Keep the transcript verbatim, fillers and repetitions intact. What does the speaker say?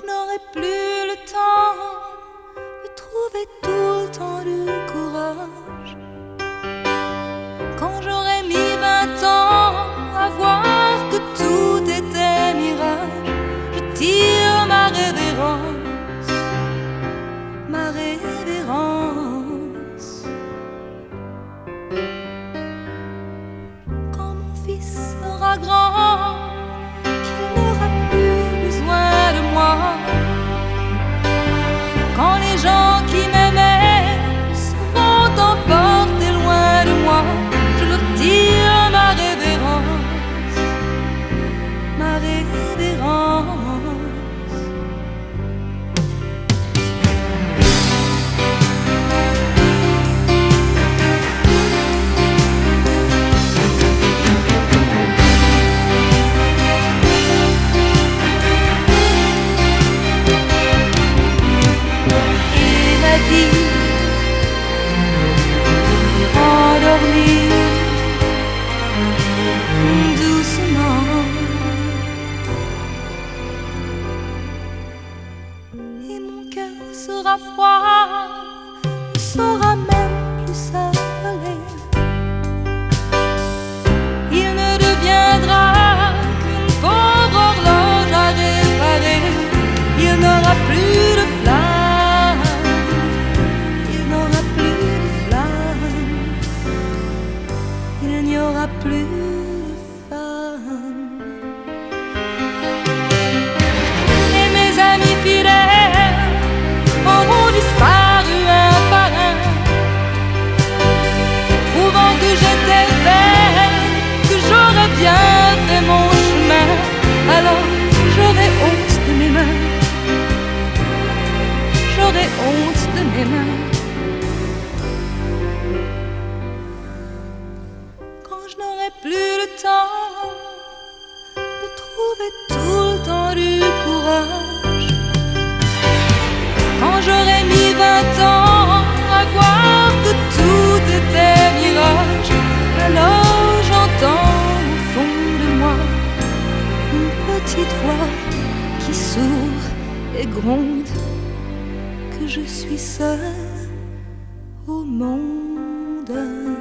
n'aurai plus le temps de trouver tout le temps du courage, quand j'aurai mis vingt ans à voir que tout était mirage, je tire ma révérence, ma révérence. Quand mon fils sera grand, qu'il n'aura plus besoin de moi, quand les gens qui m'aimaient seront emportés loin de moi, je leur tire ma révérence, ma révérence. Endormie doucement, et mon cœur sera froid, ne saura même plus s'affoler. Il ne deviendra qu'une pauvre horloge à réparer. Il n'aura plus de flamme, il n'aura plus de flamme, il n'y aura plus de femme. Et mes amis fidèles auront disparu un par un, trouvant que j'étais belle, que j'aurais bien fait mon chemin. Alors j'aurai honte de mes mains, j'aurai honte de mes mains. Quand je n'aurai plus le temps de trouver tout le temps du courage, quand j'aurai mis vingt ans à voir que tout était mirage, alors j'entends au fond de moi une petite voix qui sourd et gronde que je suis seule au monde.